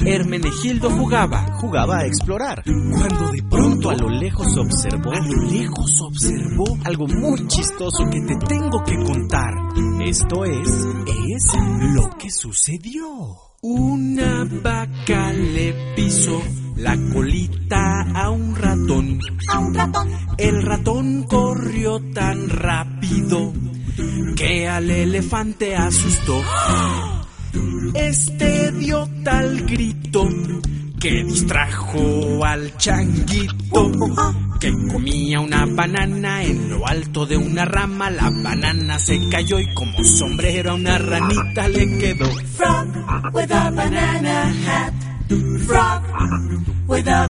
Hermenegildo jugaba a explorar, cuando de pronto a lo lejos observó algo muy chistoso que te tengo que contar. Esto es lo que sucedió. Una vaca le pisó la colita a un ratón. El ratón corrió tan rápido que al elefante asustó. Este dio tal grito que distrajo al changuito, que comía una banana en lo alto de una rama. La banana se cayó y como sombrero a una ranita le quedó. Frog with a banana hat. Frog with a